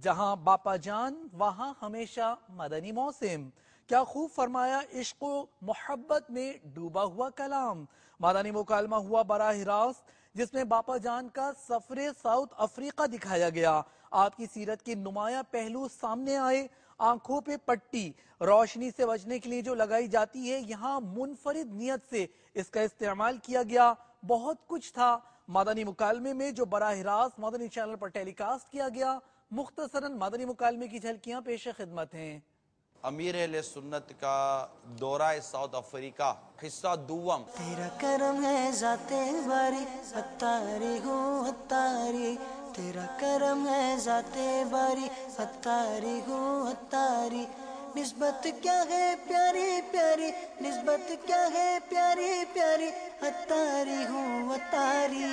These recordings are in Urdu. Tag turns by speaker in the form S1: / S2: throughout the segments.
S1: جہاں باپا جان وہاں ہمیشہ مدنی موسم. کیا خوب فرمایا عشق و محبت میں ڈوبا ہوا کلام. مدنی مکالمہ ہوا براہ راست جس میں باپا جان کا سفر ساؤتھ افریقہ دکھایا گیا. آپ کی سیرت کے نمایاں پہلو سامنے آئے. آنکھوں پہ پٹی روشنی سے بچنے کے لیے جو لگائی جاتی ہے یہاں منفرد نیت سے اس کا استعمال کیا گیا. بہت کچھ تھا مدنی مکالمے میں جو براہ راست مدنی چینل پر ٹیلی کاسٹ کیا گیا. مختصراً مدنی مکالمے کی جھلکیاں پیش خدمت ہیں.
S2: امیر اہل سنت کا دورہ ساؤتھ افریقہ حصہ دوم.
S3: تیرا کرم ہے ذات باری اتاری ہوں اتاری، تیرا کرم ہے ذات باری اتاری ہوں اتاری، نسبت کیا ہے پیاری پیاری، نسبت کیا ہے پیاری پیاری، اتاری ہوں اتاری.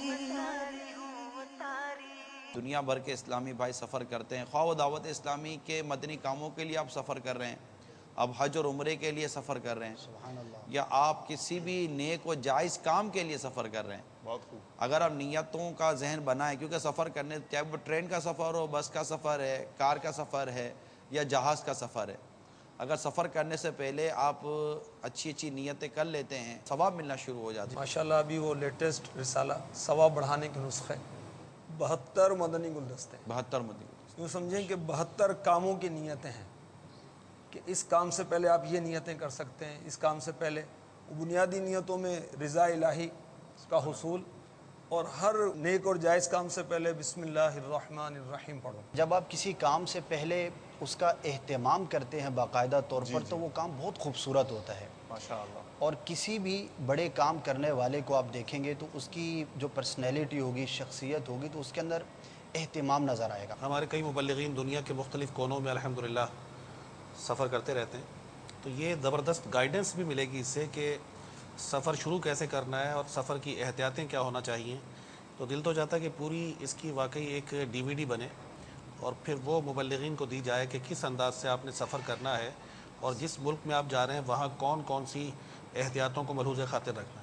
S2: دنیا بھر کے اسلامی بھائی سفر کرتے ہیں، خواہ و دعوت اسلامی کے مدنی کاموں کے لیے آپ سفر کر رہے ہیں، اب حج اور عمرے کے لیے سفر کر رہے ہیں، یا آپ کسی بھی نیک و جائز کام کے لیے سفر کر رہے ہیں.
S4: بہت خوب.
S2: اگر آپ نیتوں کا ذہن بنائیں، کیونکہ سفر کرنے چاہے وہ ٹرین کا سفر ہو، بس کا سفر ہے، کار کا سفر ہے یا جہاز کا سفر ہے، اگر سفر کرنے سے پہلے آپ اچھی اچھی نیتیں کر لیتے ہیں ثواب ملنا شروع ہو جاتا ہے.
S4: ماشاءاللہ ابھی وہ لیٹسٹ رسالہ ثواب بڑھانے کے نسخے 72 مدنی گلدستے ہیں.
S2: 72 مدنی.
S4: یوں سمجھیں کہ 72 کاموں کی نیتیں ہیں کہ اس کام سے پہلے آپ یہ نیتیں کر سکتے ہیں، اس کام سے پہلے. بنیادی نیتوں میں رضا الہی کا حصول، اور ہر نیک اور جائز کام سے پہلے بسم اللہ الرحمن الرحیم پڑھو.
S5: جب آپ کسی کام سے پہلے اس کا اہتمام کرتے ہیں باقاعدہ طور پر تو وہ کام بہت خوبصورت ہوتا ہے
S4: ماشاءاللہ.
S5: اور کسی بھی بڑے کام کرنے والے کو آپ دیکھیں گے تو اس کی جو پرسنالٹی ہوگی، شخصیت ہوگی، تو اس کے اندر اہتمام نظر آئے گا.
S6: ہمارے کئی مبلغین دنیا کے مختلف کونوں میں الحمدللہ سفر کرتے رہتے ہیں، تو یہ زبردست گائیڈنس بھی ملے گی اس سے کہ سفر شروع کیسے کرنا ہے اور سفر کی احتیاطیں کیا ہونا چاہیے. تو دل تو چاہتا ہے کہ پوری اس کی واقعی ایک DVD بنے اور پھر وہ مبلغین کو دی جائے کہ کس انداز سے آپ نے سفر کرنا ہے اور جس ملک میں آپ جا رہے ہیں وہاں کون کون سی احتیاطوں کو ملحوظ خاطر رکھنا ہے.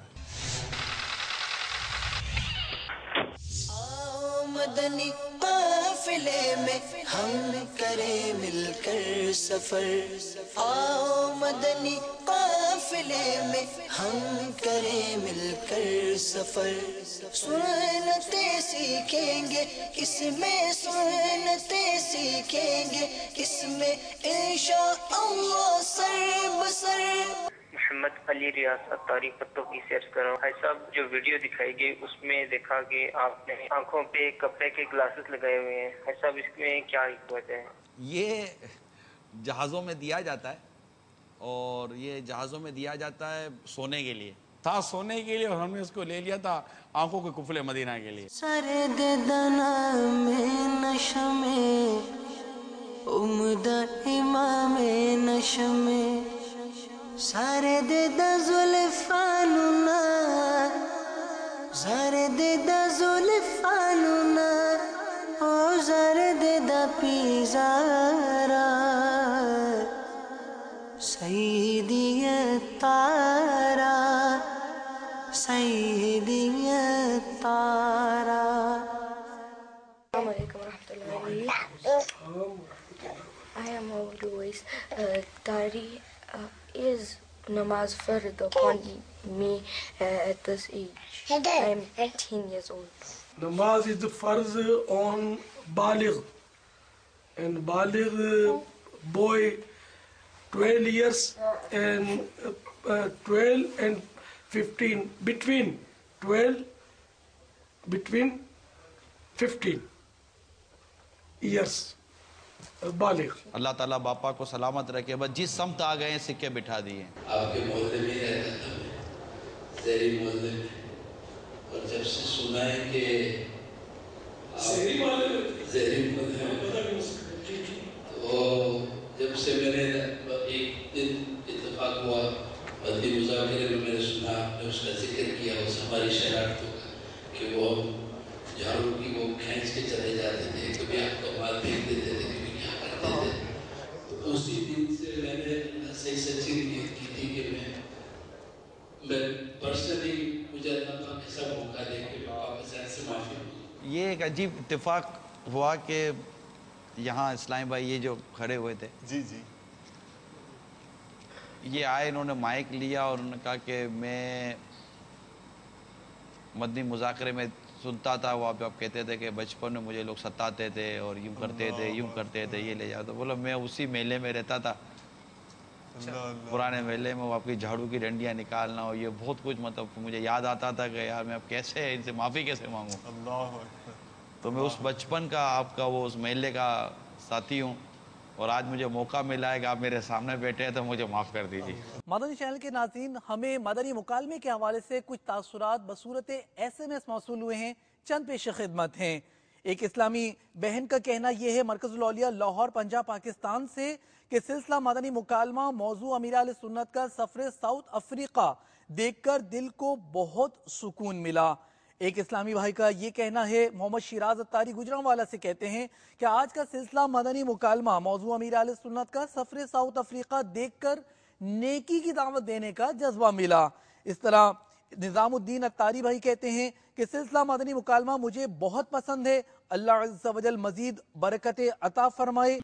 S3: مدنی قافلے میں ہم کریں مل کر سفر، آؤ مدنی قافلے میں ہم کریں مل کر سفر. سنتیں سیکھیں گے اس میں، سنتیں سیکھیں گے اس میں انشاءاللہ سر بسر.
S7: محمد علی ریاض اتاری پتوں کی سیرچ کرو. بھائی صاحب جو ویڈیو دکھائی گئی اس میں دیکھا کہ آپ نے آنکھوں پہ کپڑے کے گلاسز لگائے ہوئے ہیں. بھائی صاحب اس میں کیا حکمت ہے؟
S2: یہ جہازوں میں دیا جاتا ہے، اور یہ جہازوں میں دیا جاتا ہے سونے کے لیے، تھا سونے کے لیے، اور ہم نے اس کو لے لیا تھا آنکھوں کے کفل مدینہ کے لیے.
S3: سرد دنا میں نشم عمدہ امام نشم، سرد د زلفاننا، زرد د زلفاننا، او زرد د پیزارا، سیدی تارا، سیدی تارا.
S8: السلام علیکم ورحمۃ اللہ. I am always Tari is namaz fard upon me at this age. I am 10 years old.
S9: Namaz is the farz on baligh, and baligh boy 12 years and 12 and 15, between 15 years بالغ.
S2: اللہ تعالیٰ باپا کو سلامت رکھے. بس جس سمت آ گئے ہیں سکے بٹھا دیے.
S10: آپ کے محلے میں رہتا تھا میں، زہری محلے میں، اور جب سے سنا ہے کہ زہری محلے میں، تو جب سے میں نے ایک دن اتفاق ہوا مدنی مذاکرے میں، میں نے سنا آپ نے اس کا ذکر کیا اس ہماری شرارتوں کا کہ وہ جھاڑو کی وہ کھینچ کے چلے جاتے تھے، کبھی آپ کا مال پھینک دیتے تھے، کبھی کیا کرتے تھے. تو اسی دن سے میں نے صحیح سچی نیت کی تھی کہ میں پرسنلی مجھے اللہ پاک ایسا موقع دے کہ پاپا ذات سے معافی ہوں.
S2: یہ ایک عجیب اتفاق ہوا کہ यहाँ इस्लामी भाई ये जो खड़े हुए थे,
S11: जी जी,
S2: ये आए, इन्होंने माइक लिया और उन्होंने कहा कि मैं मदनी मुज़ाकरे में सुनता था, वो आप जब कहते थे कि बचपन में मुझे लोग सताते थे और यूँ करते थे, यूँ करते थे, ये ले जाओ। तो बोला मैं उसी मेले में रहता था, पुराने मेले में, वो आपकी झाड़ू की डंडियाँ निकालना और ये बहुत कुछ, मतलब मुझे याद आता था कि यार मैं अब कैसे इनसे माफ़ी कैसे मांगूँ।
S11: अल्लाह,
S2: तो मैं उस बचपन का आपका वो उस मेले का साथी हूँ और आज मुझे मौका मिला है कि आप मेरे सामने बैठे हैं तो मुझे माफ़ कर दीजिए।
S1: मदनी चैनल के नाज़रीन, हमें मदनी मुकालमे के हवाले से कुछ तासुरात बसूरत SMS मौसूल हुए हैं, चंद पेश खिदमत हैं। एक इस्लामी बहन का कहना यह है मरकज़ुल औलिया लाहौर पंजाब पाकिस्तान से कि सिलसिला मदनी मुकालमा मौजू अमीर अहले सुन्नत का सफर साउथ अफ्रीका देखकर दिल को बहुत सुकून मिला। एक इस्लामी भाई का ये कहना है, मोहम्मद शिराज अत्तारी गुजरांवाला से कहते हैं कि आज का सिलसिला मदनी मुकालमा मौजू अमीर अहले सुन्नत का सफर साउथ अफ्रीका देखकर नेकी की दावत देने का जज्बा मिला। इस तरह निजामुद्दीन अत्तारी भाई कहते हैं कि सिलसिला मदनी मुकालमा मुझे बहुत पसंद है, अल्लाह अज़्ज़ा वजल मजीद बरकत अता फरमाए।